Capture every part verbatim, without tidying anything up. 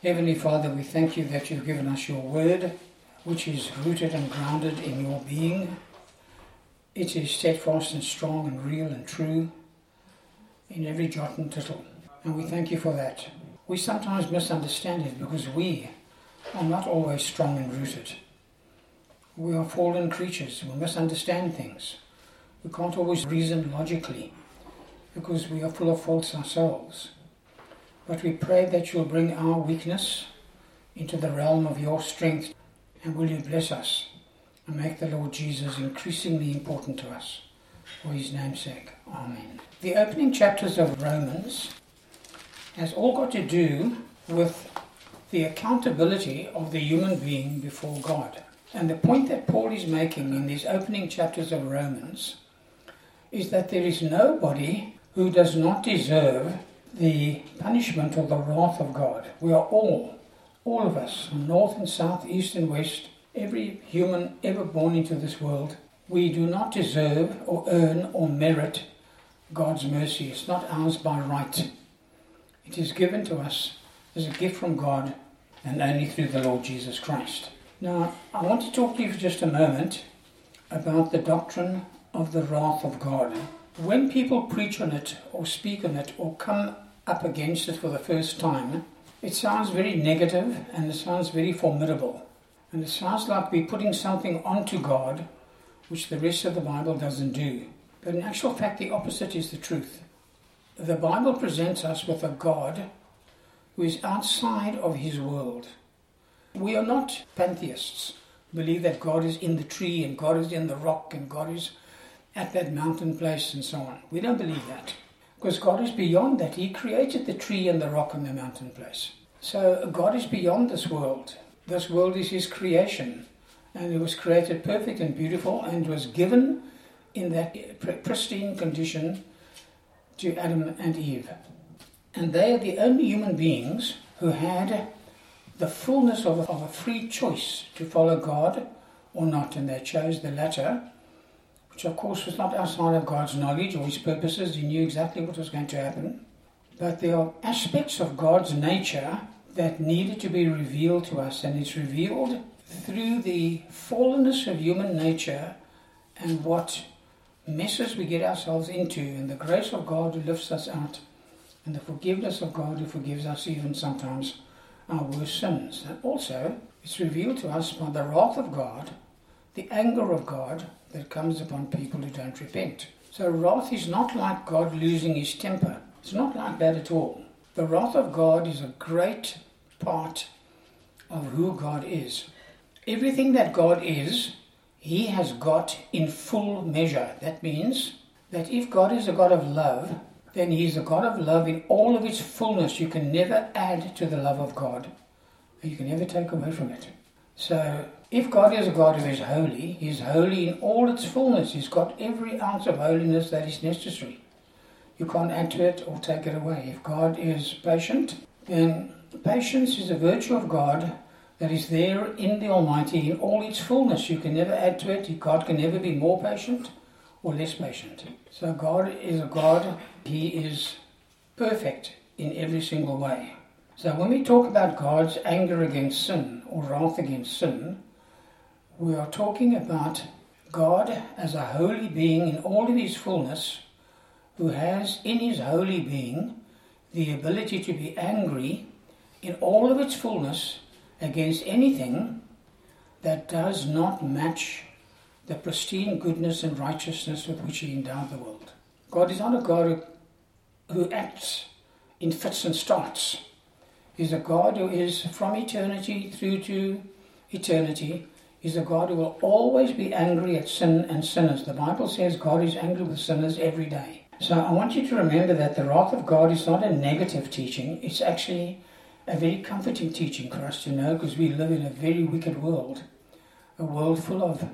Heavenly Father, we thank you that you've given us your word, which is rooted and grounded in your being. It is steadfast and strong and real and true in every jot and tittle. And we thank you for that. We sometimes misunderstand it because we are not always strong and rooted. We are fallen creatures. We misunderstand things. We can't always reason logically because we are full of faults ourselves. But we pray that you'll bring our weakness into the realm of your strength, and will you bless us and make the Lord Jesus increasingly important to us. For his name's sake. Amen. The opening chapters of Romans has all got to do with the accountability of the human being before God. And the point that Paul is making in these opening chapters of Romans is that there is nobody who does not deserve the punishment or the wrath of God. We are all, all of us, from north and south, east and west, every human ever born into this world, we do not deserve or earn or merit God's mercy. It's not ours by right. It is given to us as a gift from God and only through the Lord Jesus Christ. Now, I want to talk to you for just a moment about the doctrine of the wrath of God. When people preach on it or speak on it or come up against it for the first time, it sounds very negative and it sounds very formidable. And it sounds like we're putting something onto God which the rest of the Bible doesn't do. But in actual fact, the opposite is the truth. The Bible presents us with a God who is outside of his world. We are not pantheists who believe that God is in the tree and God is in the rock and God is at that mountain place and so on. We don't believe that. Because God is beyond that. He created the tree and the rock and the mountain place. So God is beyond this world. This world is his creation. And it was created perfect and beautiful and was given in that pristine condition to Adam and Eve. And they are the only human beings who had the fullness of, of a free choice to follow God or not. And they chose the latter, which of course was not outside of God's knowledge or his purposes. He knew exactly what was going to happen. But there are aspects of God's nature that needed to be revealed to us, and it's revealed through the fallenness of human nature and what messes we get ourselves into, and the grace of God who lifts us out, and the forgiveness of God who forgives us even sometimes our worst sins. And also, it's revealed to us by the wrath of God, the anger of God that comes upon people who don't repent. So wrath is not like God losing his temper. It's not like that at all. The wrath of God is a great part of who God is. Everything that God is, he has got in full measure. That means that if God is a God of love, then he is a God of love in all of its fullness. You can never add to the love of God. You can never take away from it. So if God is a God who is holy, he is holy in all its fullness. He's got every ounce of holiness that is necessary. You can't add to it or take it away. If God is patient, then patience is a virtue of God that is there in the Almighty in all its fullness. You can never add to it. God can never be more patient or less patient. So God is a God, he is perfect in every single way. So when we talk about God's anger against sin or wrath against sin, we are talking about God as a holy being in all of his fullness, who has in his holy being the ability to be angry in all of its fullness against anything that does not match the pristine goodness and righteousness with which he endowed the world. God is not a God who acts in fits and starts. He's a God who is from eternity through to eternity. He's a God who will always be angry at sin and sinners. The Bible says God is angry with sinners every day. So I want you to remember that the wrath of God is not a negative teaching. It's actually a very comforting teaching for us to know, because we live in a very wicked world. A world full of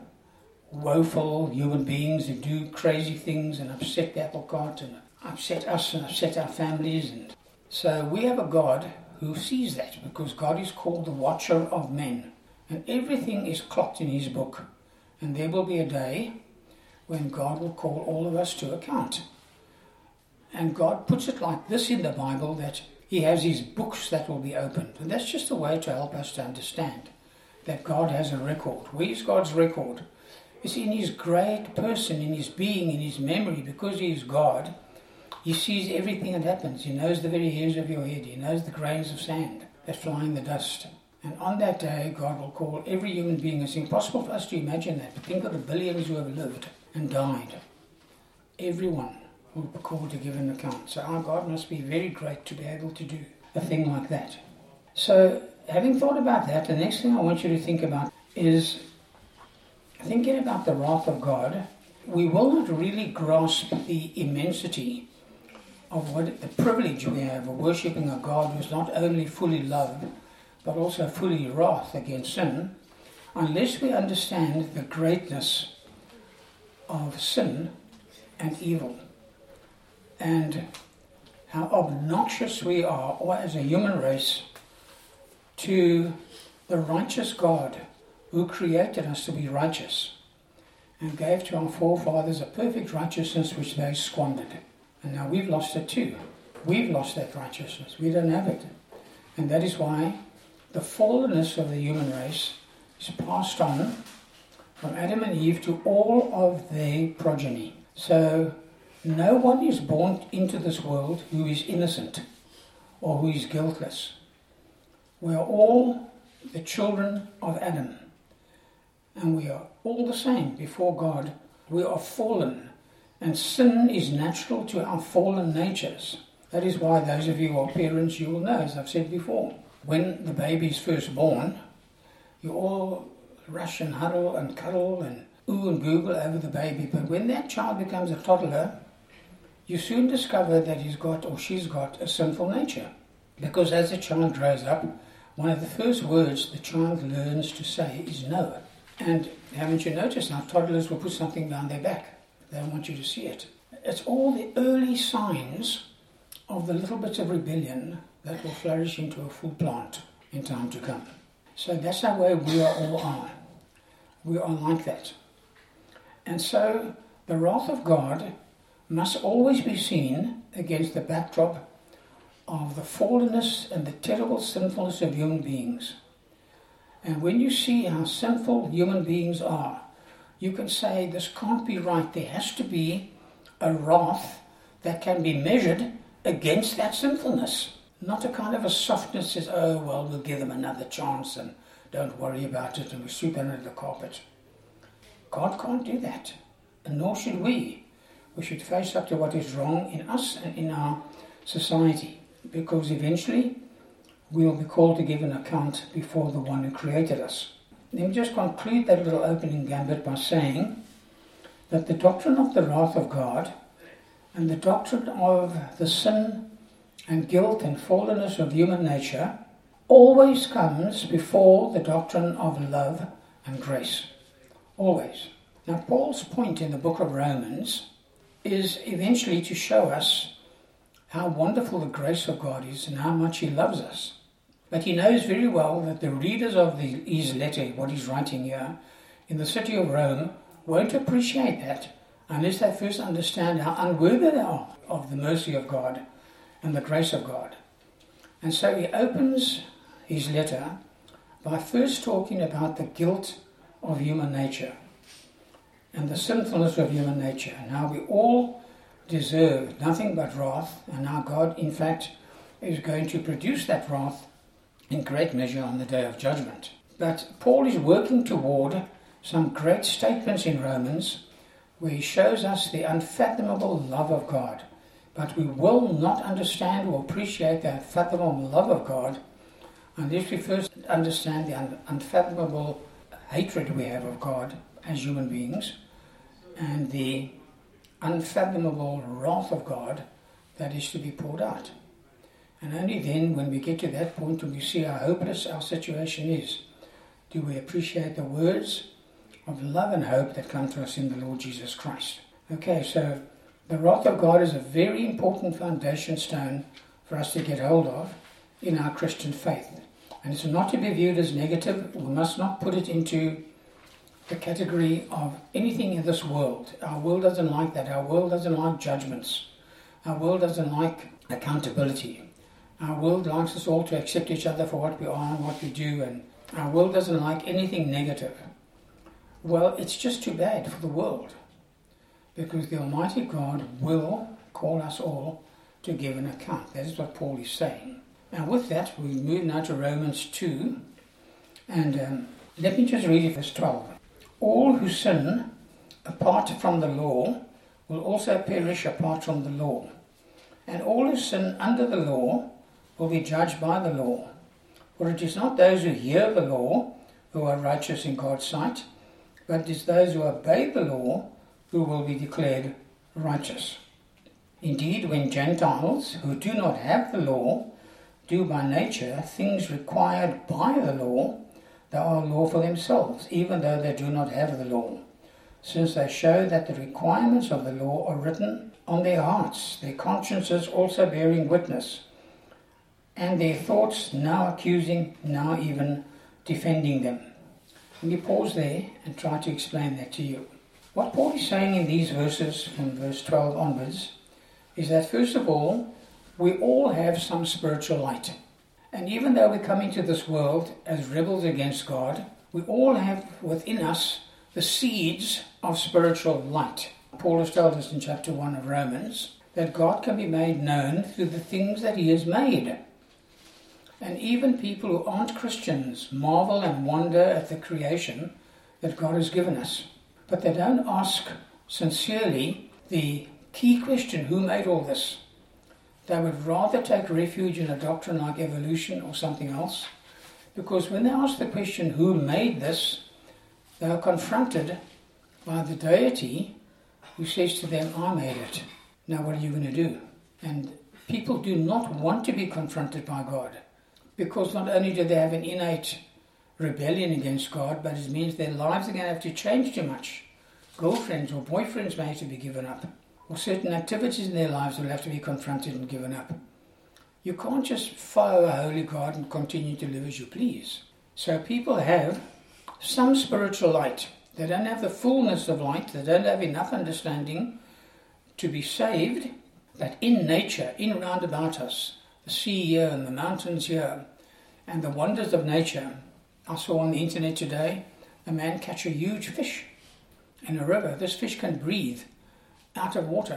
woeful human beings who do crazy things and upset the apple cart and upset us and upset our families. And so we have a God who sees that, because God is called the watcher of men. And everything is clocked in his book. And there will be a day when God will call all of us to account. And God puts it like this in the Bible, that He has his books that will be opened. And that's just a way to help us to understand that God has a record. Where is God's record? It's in his great person, in his being, in his memory. Because he is God, he sees everything that happens. He knows the very hairs of your head. He knows the grains of sand that fly in the dust. And on that day, God will call every human being. It's impossible for us to imagine that. But think of the billions who have lived and died. Everyone will be called to give an account. So our God must be very great to be able to do a thing like that. So having thought about that, the next thing I want you to think about is thinking about the wrath of God. We will not really grasp the immensity of what the privilege we have of worshipping a God who is not only fully love, but also fully wrath against sin, unless we understand the greatness of sin and evil, and how obnoxious we are, or as a human race, to the righteous God who created us to be righteous and gave to our forefathers a perfect righteousness which they squandered. And now we've lost it too. We've lost that righteousness. We don't have it. And that is why the fallenness of the human race is passed on from Adam and Eve to all of their progeny. So no one is born into this world who is innocent or who is guiltless. We are all the children of Adam. And we are all the same before God. We are fallen. And sin is natural to our fallen natures. That is why those of you who are parents, you will know, as I've said before, when the baby is first born, you all rush and huddle and cuddle and ooh and google over the baby. But when that child becomes a toddler, you soon discover that he's got or she's got a sinful nature. Because as the child grows up, one of the first words the child learns to say is no. And haven't you noticed how toddlers will put something down their back? They don't want you to see it. It's all the early signs of the little bits of rebellion that will flourish into a full plant in time to come. So that's the way we are all are. We are like that. And so the wrath of God must always be seen against the backdrop of the fallenness and the terrible sinfulness of human beings. And when you see how sinful human beings are, you can say, this can't be right. There has to be a wrath that can be measured against that sinfulness. Not a kind of a softness that says, oh, well, we'll give them another chance and don't worry about it and we sweep under the carpet. God can't do that, and nor should we. We should face up to what is wrong in us and in our society, because eventually we will be called to give an account before the one who created us. Let me just conclude that little opening gambit by saying that the doctrine of the wrath of God and the doctrine of the sin and guilt and fallenness of human nature always comes before the doctrine of love and grace. Always. Now, Paul's point in the book of Romans is eventually to show us how wonderful the grace of God is and how much he loves us. But he knows very well that the readers of the, his letter, what he's writing here, in the city of Rome, won't appreciate that unless they first understand how unworthy they are of the mercy of God and the grace of God. And so he opens his letter by first talking about the guilt of human nature and the sinfulness of human nature, and how we all deserve nothing but wrath, and how God, in fact, is going to produce that wrath in great measure on the day of judgment. But Paul is working toward some great statements in Romans where he shows us the unfathomable love of God. But we will not understand or appreciate the unfathomable love of God unless we first understand the un- unfathomable hatred we have of God as human beings and the unfathomable wrath of God that is to be poured out. And only then, when we get to that point and we see how hopeless our situation is, do we appreciate the words of love and hope that come to us in the Lord Jesus Christ. Okay, so the wrath of God is a very important foundation stone for us to get hold of in our Christian faith. And it's not to be viewed as negative. We must not put it into the category of anything in this world. Our world doesn't like that. Our world doesn't like judgments. Our world doesn't like accountability. Our world likes us all to accept each other for what we are and what we do, and our world doesn't like anything negative. Well, it's just too bad for the world, because the Almighty God will call us all to give an account. That is what Paul is saying. Now with that, we move now to Romans two, and um, let me just read verse twelve. All who sin apart from the law will also perish apart from the law. And all who sin under the law will be judged by the law. For it is not those who hear the law who are righteous in God's sight, but it is those who obey the law who will be declared righteous. Indeed, when Gentiles who do not have the law do by nature things required by the law, they are law for themselves, even though they do not have the law, since they show that the requirements of the law are written on their hearts, their consciences also bearing witness, and their thoughts now accusing, now even defending them. Let me pause there and try to explain that to you. What Paul is saying in these verses, from verse twelve onwards, is that first of all, we all have some spiritual light. And even though we come into this world as rebels against God, we all have within us the seeds of spiritual light. Paul has told us in chapter one of Romans that God can be made known through the things that he has made. And even people who aren't Christians marvel and wonder at the creation that God has given us. But they don't ask sincerely the key question, who made all this? They would rather take refuge in a doctrine like evolution or something else, because when they ask the question, who made this, they are confronted by the deity who says to them, I made it. Now what are you going to do? And people do not want to be confronted by God, because not only do they have an innate rebellion against God, but it means their lives are going to have to change too much. Girlfriends or boyfriends may have to be given up, or certain activities in their lives will have to be confronted and given up. You can't just follow a holy God and continue to live as you please. So people have some spiritual light. They don't have the fullness of light. They don't have enough understanding to be saved. But in nature, in round about us, the sea here and the mountains here, and the wonders of nature. I saw on the internet today a man catch a huge fish in a river. This fish can breathe out of water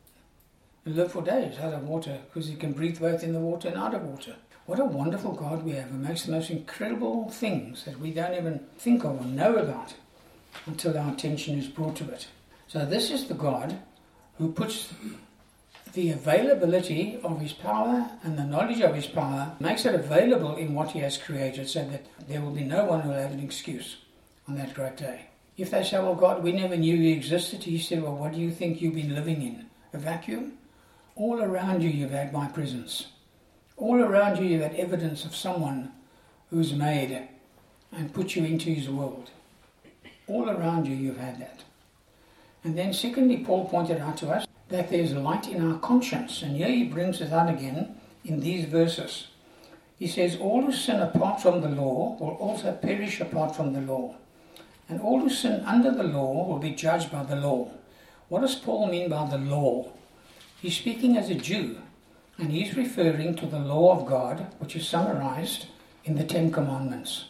and live for days out of water, because he can breathe both in the water and out of water. What a wonderful God we have, who makes the most incredible things that we don't even think of or know about until our attention is brought to it. So this is the God who puts the availability of his power and the knowledge of his power, makes it available in what he has created, so that there will be no one who will have an excuse on that great day. If they say, well, God, we never knew you existed, he said, well, what do you think you've been living in? A vacuum? All around you you've had my presence. All around you you've had evidence of someone who's made and put you into his world. All around you you've had that. And then secondly, Paul pointed out to us that there's light in our conscience. And here he brings it out again in these verses. He says, all who sin apart from the law will also perish apart from the law. And all who sin under the law will be judged by the law. What does Paul mean by the law? He's speaking as a Jew, and he's referring to the law of God, which is summarized in the Ten Commandments.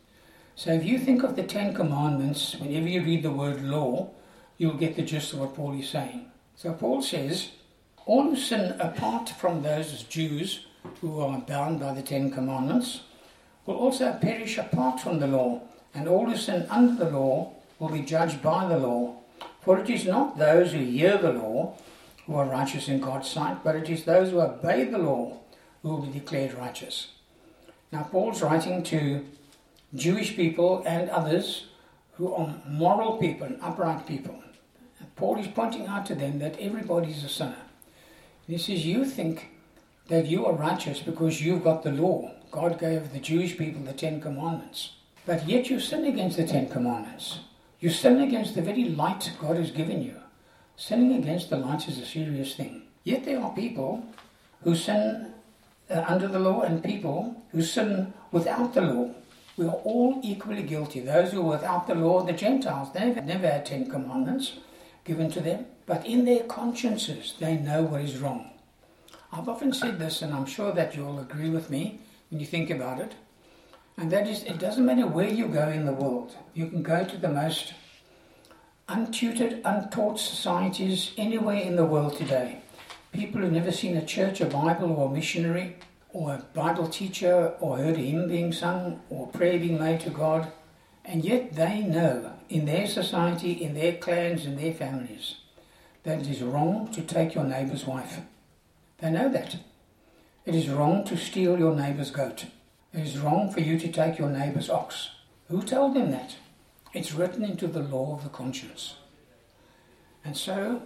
So if you think of the Ten Commandments, whenever you read the word law, you'll get the gist of what Paul is saying. So Paul says, all who sin apart from those as Jews who are bound by the Ten Commandments will also perish apart from the law, and all who sin under the law will be judged by the law. For it is not those who hear the law who are righteous in God's sight, but it is those who obey the law who will be declared righteous. Now Paul's writing to Jewish people and others who are moral people and upright people. And Paul is pointing out to them that everybody is a sinner. And he says, you think that you are righteous because you've got the law. God gave the Jewish people the Ten Commandments. But yet you sin against the Ten Commandments. You sin against the very light God has given you. Sinning against the light is a serious thing. Yet there are people who sin uh, under the law and people who sin without the law. We are all equally guilty. Those who are without the law, the Gentiles, they've never had Ten Commandments given to them. But in their consciences, they know what is wrong. I've often said this, and I'm sure that you'll agree with me when you think about it, and that is, it doesn't matter where you go in the world. You can go to the most untutored, untaught societies anywhere in the world today. People who've never seen a church, a Bible, or a missionary, or a Bible teacher, or heard a hymn being sung, or a prayer being made to God, and yet they know in their society, in their clans, in their families, that it is wrong to take your neighbour's wife. They know that. It is wrong to steal your neighbour's goat. It is wrong for you to take your neighbour's ox. Who told them that? It's written into the law of the conscience. And so,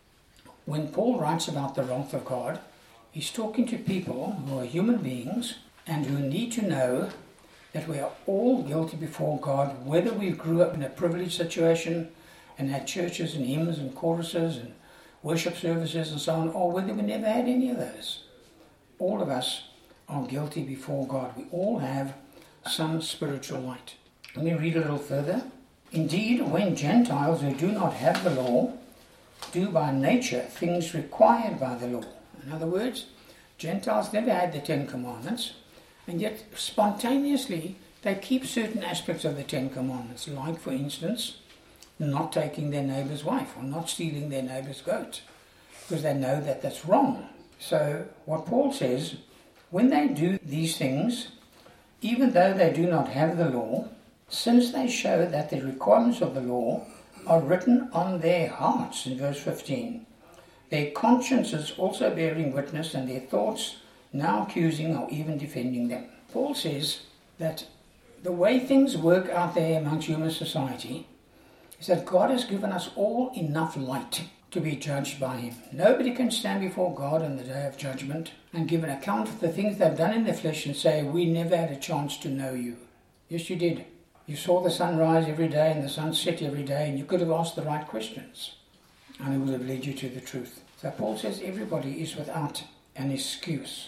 when Paul writes about the wrath of God, he's talking to people who are human beings and who need to know that we are all guilty before God, whether we grew up in a privileged situation and had churches and hymns and choruses and worship services and so on, or whether we never had any of those. All of us are guilty before God. We all have some spiritual light. Let me read a little further. Indeed, when Gentiles who do not have the law do by nature things required by the law. In other words, Gentiles never had the Ten Commandments, and yet spontaneously they keep certain aspects of the Ten Commandments, like, for instance, not taking their neighbour's wife or not stealing their neighbour's goat, because they know that that's wrong. So what Paul says, when they do these things, even though they do not have the law, since they show that the requirements of the law are written on their hearts, in verse fifteen, their consciences also bearing witness, and their thoughts now accusing or even defending them. Paul says that the way things work out there amongst human society is that God has given us all enough light to be judged by Him. Nobody can stand before God on the day of judgment and give an account of the things they've done in the flesh and say, we never had a chance to know you. Yes, you did. You saw the sun rise every day and the sun set every day, and you could have asked the right questions, and it would have led you to the truth. So Paul says everybody is without an excuse.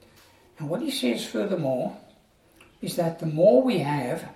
And what he says furthermore is that the more we have,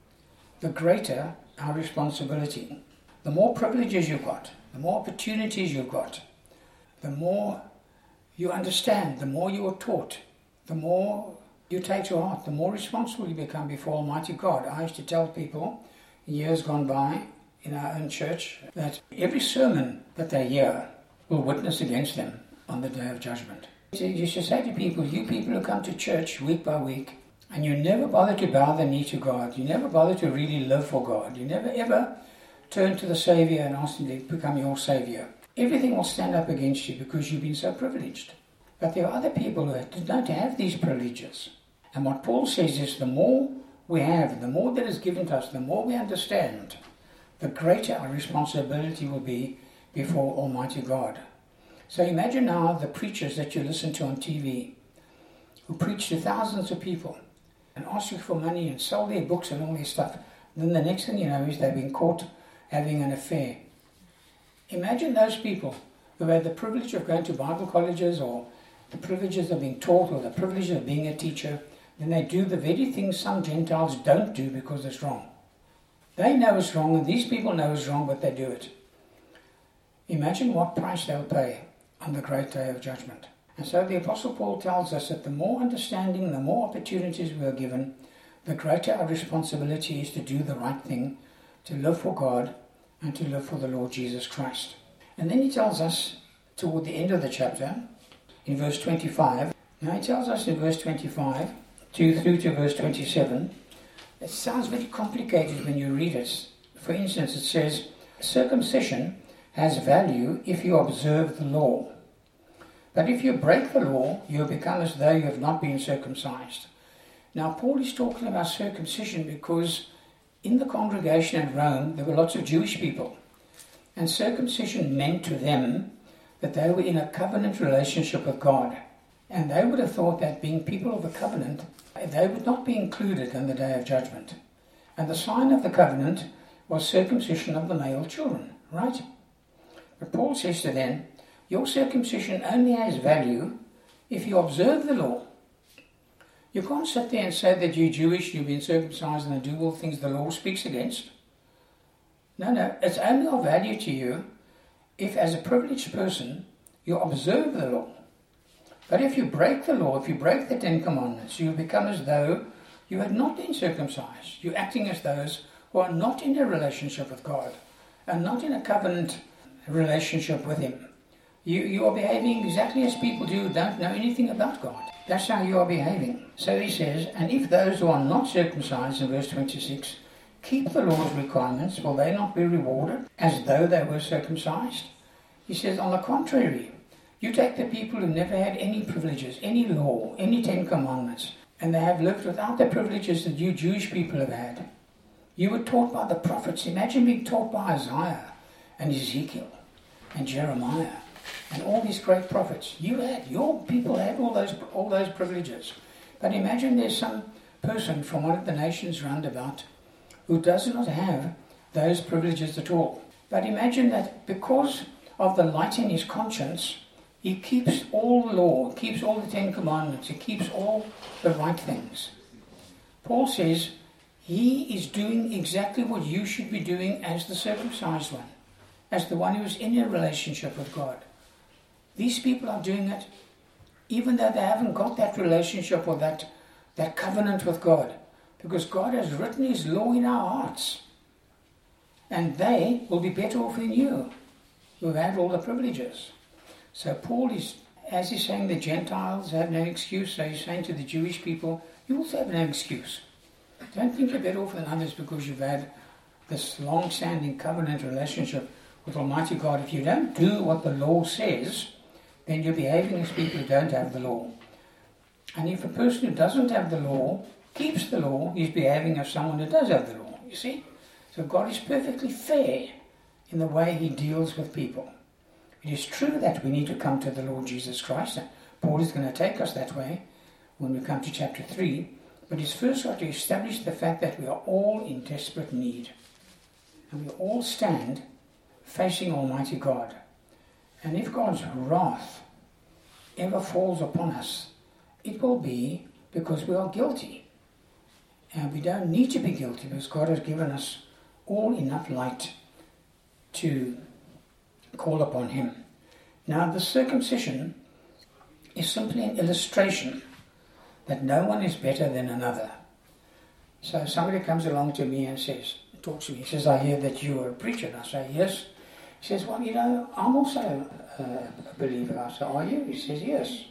the greater our responsibility. The more privileges you've got, the more opportunities you've got, the more you understand, the more you are taught, the more you take to heart, the more responsible you become before Almighty God. I used to tell people in years gone by in our own church that every sermon that they hear will witness against them on the day of judgment. You should say to people, you people who come to church week by week, and you never bother to bow the knee to God, you never bother to really live for God, you never ever turn to the Saviour and ask Him to become your Saviour, everything will stand up against you because you've been so privileged. But there are other people who don't have these privileges. And what Paul says is the more we have, the more that is given to us, the more we understand, the greater our responsibility will be before Almighty God. So imagine now the preachers that you listen to on T V, who preach to thousands of people and ask you for money and sell their books and all their stuff. And then the next thing you know is they've been caught having an affair. Imagine those people who had the privilege of going to Bible colleges, or the privileges of being taught, or the privilege of being a teacher. Then they do the very things some Gentiles don't do because it's wrong. They know it's wrong, and these people know it's wrong, but they do it. Imagine what price they'll pay on the great day of judgment. And so the Apostle Paul tells us that the more understanding, the more opportunities we are given, the greater our responsibility is to do the right thing, to live for God, and to live for the Lord Jesus Christ. And then he tells us, toward the end of the chapter, in verse twenty-five, now he tells us in verse twenty-five, two through to verse twenty-seven, it sounds very complicated when you read it. For instance, it says, circumcision has value if you observe the law. But if you break the law, you become as though you have not been circumcised. Now, Paul is talking about circumcision because in the congregation at Rome, there were lots of Jewish people. And circumcision meant to them that they were in a covenant relationship with God. And they would have thought that being people of the covenant, they would not be included in the day of judgment. And the sign of the covenant was circumcision of the male children, right? But Paul says to them, your circumcision only has value if you observe the law. You can't sit there and say that you're Jewish, you've been circumcised, and do all things the law speaks against. No, no, it's only of value to you if, as a privileged person, you observe the law. But if you break the law, if you break the Ten Commandments, you become as though you had not been circumcised. You're acting as those who are not in a relationship with God and not in a covenant relationship with Him. You, you are behaving exactly as people do who don't know anything about God. That's how you are behaving. So he says, and if those who are not circumcised, in verse twenty-six, keep the law's requirements, will they not be rewarded as though they were circumcised? He says, on the contrary, you take the people who never had any privileges, any law, any Ten Commandments, and they have lived without the privileges that you Jewish people have had. You were taught by the prophets. Imagine being taught by Isaiah and Ezekiel and Jeremiah and all these great prophets. You had, your people had all those all those privileges. But imagine there's some person from one of the nations round about who does not have those privileges at all. But imagine that because of the light in his conscience, he keeps all the law, keeps all the Ten Commandments, he keeps all the right things. Paul says he is doing exactly what you should be doing as the circumcised one, as the one who is in a relationship with God. These people are doing it even though they haven't got that relationship or that, that covenant with God, because God has written His law in our hearts. And they will be better off than you, who have had all the privileges. So Paul is, as he's saying the Gentiles have no excuse, so he's saying to the Jewish people, you also have no excuse. Don't think you're better off than others because you've had this long-standing covenant relationship with Almighty God. If you don't do what the law says, then you're behaving as people who don't have the law. And if a person who doesn't have the law keeps the law, he's behaving as someone who does have the law, you see? So God is perfectly fair in the way He deals with people. It is true that we need to come to the Lord Jesus Christ, and Paul is going to take us that way when we come to chapter three, but he's first got to establish the fact that we are all in desperate need. And we all stand facing Almighty God. And if God's wrath ever falls upon us, it will be because we are guilty. And we don't need to be guilty because God has given us all enough light to call upon Him. Now, the circumcision is simply an illustration that no one is better than another. So somebody comes along to me and says, talks to me, he says, I hear that you are a preacher. And I say, yes. He says, well, you know, I'm also uh, a believer. I say, are you? He says, yes.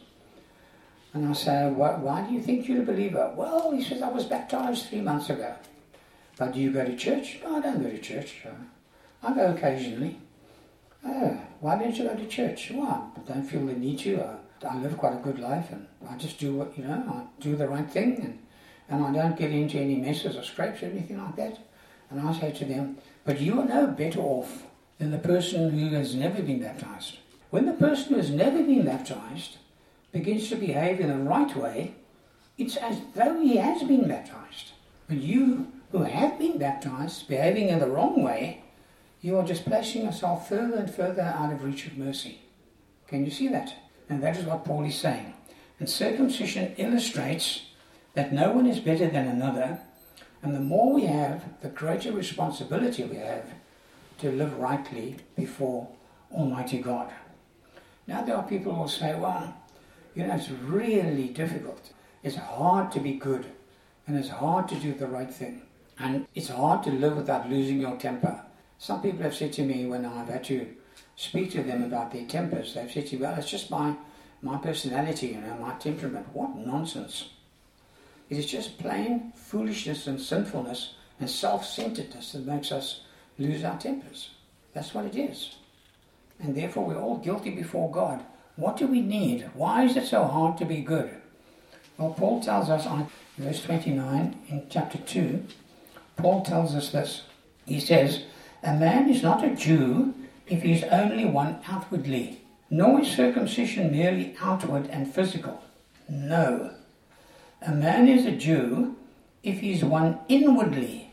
And I say, why, why do you think you're a believer? Well, he says, I was baptized three months ago. But do you go to church? No, I don't go to church. I go occasionally. Oh, why don't you go to church? Well, I don't feel the need to. I, I live quite a good life and I just do what, you know, I do the right thing and, and I don't get into any messes or scrapes or anything like that. And I say to them, but you are no better off than the person who has never been baptized. When the person who has never been baptized begins to behave in the right way, it's as though he has been baptized. But you who have been baptized, behaving in the wrong way, you are just placing yourself further and further out of reach of mercy. Can you see that? And that is what Paul is saying. And circumcision illustrates that no one is better than another, and the more we have, the greater responsibility we have to live rightly before Almighty God. Now there are people who will say, well, you know, it's really difficult. It's hard to be good, and it's hard to do the right thing. And it's hard to live without losing your temper. Some people have said to me when I've had to speak to them about their tempers, they've said to me, well, it's just my, my personality, you know, my temperament. What nonsense. It is just plain foolishness and sinfulness and self-centeredness that makes us lose our tempers. That's what it is. And therefore we're all guilty before God. What do we need? Why is it so hard to be good? Well, Paul tells us on verse twenty-nine in chapter two, Paul tells us this. He says, a man is not a Jew if he is only one outwardly, nor is circumcision merely outward and physical. No. A man is a Jew if he is one inwardly.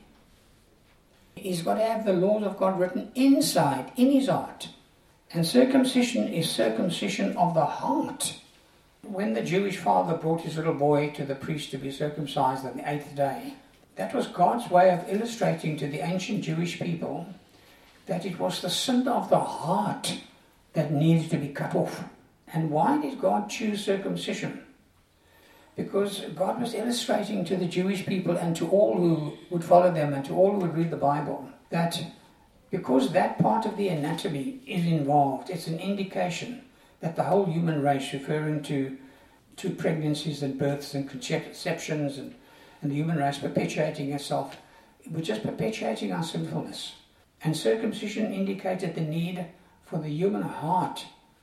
He's got to have the laws of God written inside, in his heart. And circumcision is circumcision of the heart. When the Jewish father brought his little boy to the priest to be circumcised on the eighth day, that was God's way of illustrating to the ancient Jewish people that it was the sin of the heart that needed to be cut off. And why did God choose circumcision? Because God was illustrating to the Jewish people and to all who would follow them and to all who would read the Bible that because that part of the anatomy is involved, it's an indication that the whole human race, referring to, to pregnancies and births and conceptions and, and the human race perpetuating itself, we're just perpetuating our sinfulness. And circumcision indicated the need for the human heart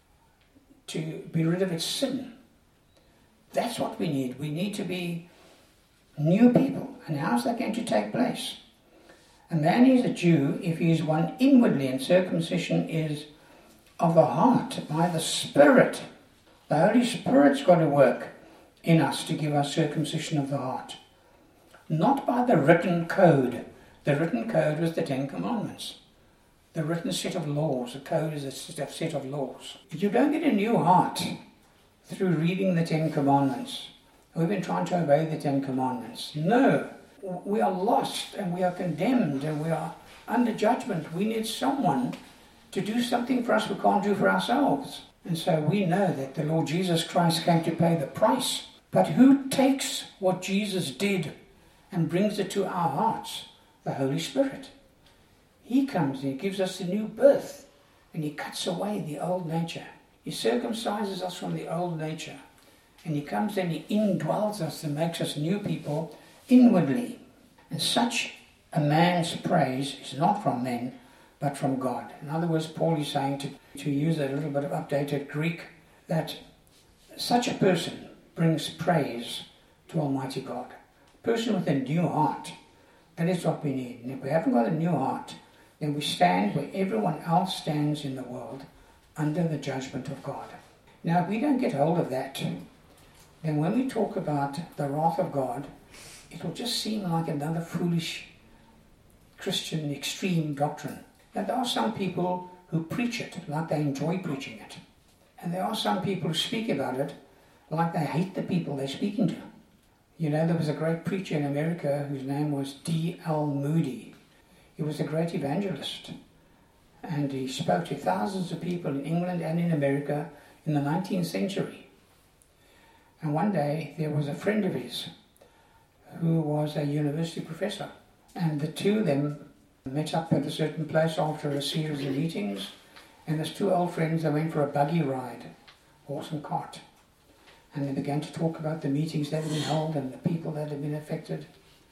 to be rid of its sin. That's what we need. We need to be new people. And how's that going to take place? A man is a Jew if he is one inwardly, and circumcision is of the heart, by the Spirit. The Holy Spirit's got to work in us to give us circumcision of the heart. Not by the written code. The written code was the Ten Commandments. The written set of laws. The code is a set of laws. You don't get a new heart through reading the Ten Commandments. We've been trying to obey the Ten Commandments. No, we are lost and we are condemned and we are under judgment. We need someone to do something for us we can't do for ourselves. And so we know that the Lord Jesus Christ came to pay the price. But who takes what Jesus did and brings it to our hearts? The Holy Spirit. He comes and he gives us a new birth and he cuts away the old nature. He circumcises us from the old nature. And he comes and he indwells us and makes us new people inwardly. And such a man's praise is not from men, but from God. In other words, Paul is saying, to, to use a little bit of updated Greek, that such a person brings praise to Almighty God. A person with a new heart, that is what we need. And if we haven't got a new heart, then we stand where everyone else stands in the world, under the judgment of God. Now, if we don't get hold of that, then when we talk about the wrath of God, it will just seem like another foolish Christian extreme doctrine. Now, there are some people who preach it like they enjoy preaching it. And there are some people who speak about it like they hate the people they're speaking to. You know, there was a great preacher in America whose name was D L Moody. He was a great evangelist. And he spoke to thousands of people in England and in America in the nineteenth century. And one day there was a friend of his who was a university professor. And the two of them met up at a certain place after a series of meetings. And as two old friends, they went for a buggy ride, horse and cart. And they began to talk about the meetings that had been held and the people that had been affected,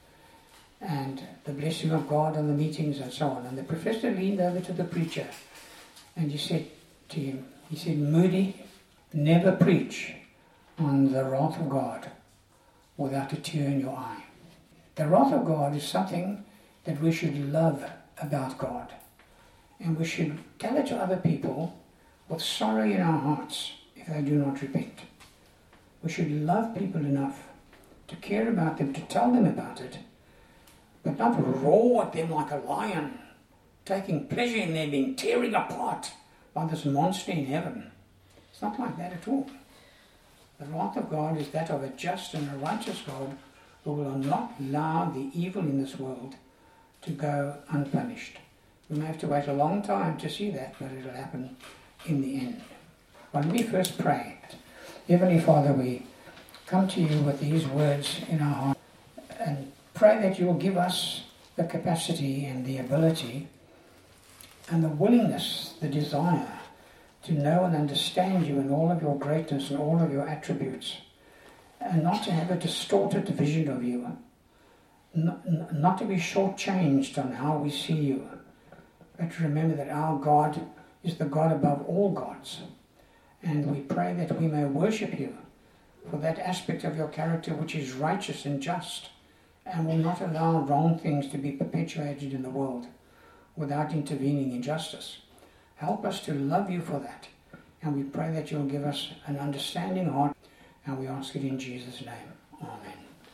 and the blessing of God on the meetings and so on. And the professor leaned over to the preacher and he said to him, he said, Moody, never preach on the wrath of God without a tear in your eye. The wrath of God is something that we should love about God. And we should tell it to other people with sorrow in our hearts if they do not repent. We should love people enough to care about them, to tell them about it, but not roar at them like a lion, taking pleasure in them being tearing apart by this monster in heaven. It's not like that at all. The wrath of God is that of a just and a righteous God who will not allow the evil in this world to go unpunished. We may have to wait a long time to see that, but it will happen in the end. Well, let me first pray. Heavenly Father, we come to you with these words in our heart and pray that you will give us the capacity and the ability and the willingness, the desire to know and understand you in all of your greatness and all of your attributes, and not to have a distorted vision of you, not, not to be shortchanged on how we see you, but to remember that our God is the God above all gods. And we pray that we may worship you for that aspect of your character which is righteous and just, and will not allow wrong things to be perpetuated in the world without intervening in justice. Help us to love you for that, and we pray that you'll give us an understanding heart, and we ask it in Jesus' name. Amen.